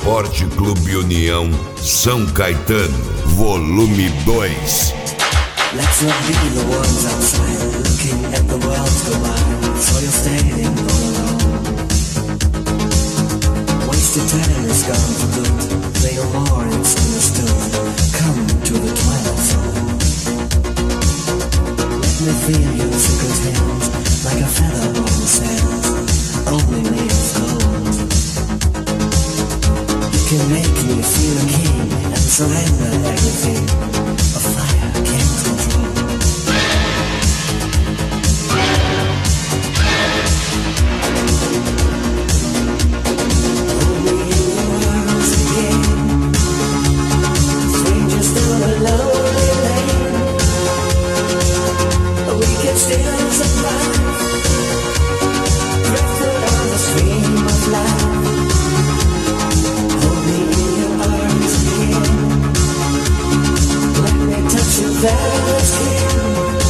Esporte Clube União São Caetano, volume 2. Let's not be the ones outside looking at the world go by, so you're standing all alone. Wasted time is gone for good, say no more, it's understood. Come to the twilight zone. Let me feel your secret hands, like a feather on the sands, only made of gold. You can make me feel a king and surrender everything a fire can't control. Hold me in your arms again, strangers down a lonely lane. We can still survive, drifted on the stream of life. Hold me in your arms again, let me touch your velvet skin.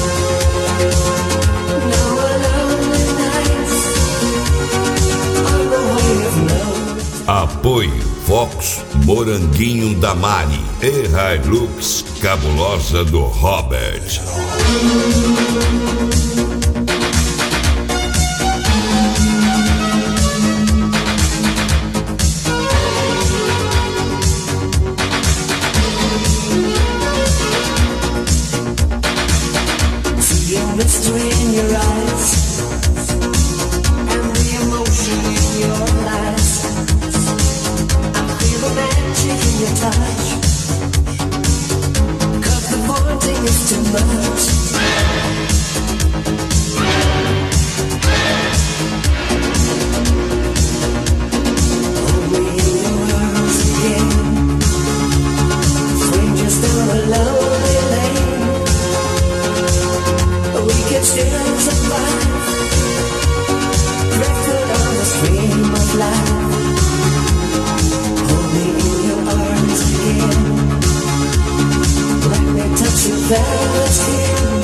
Now a lonely night on the way of love. Apoio Fox Moranguinho da Mari e Hilux Cabulosa do Robert. See a mystery in your eyes and the emotion in your eyes. I feel the magic in your touch, 'cause the wanting is too much. Hold me in your arms again, strangers down a lonely lane. We can still survive, drifted on the stream of life. Hold me in your arms again, let me touch your velvet skin.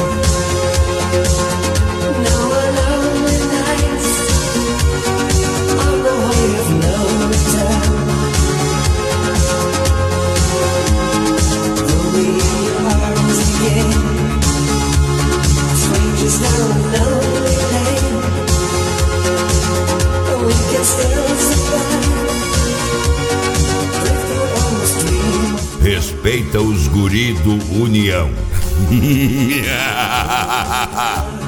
Now a lonely night on the way of no return. Hold me in your arms again, strangers down a lonely lane. We can still survive, drifted on the stream. Respeita os guri do União.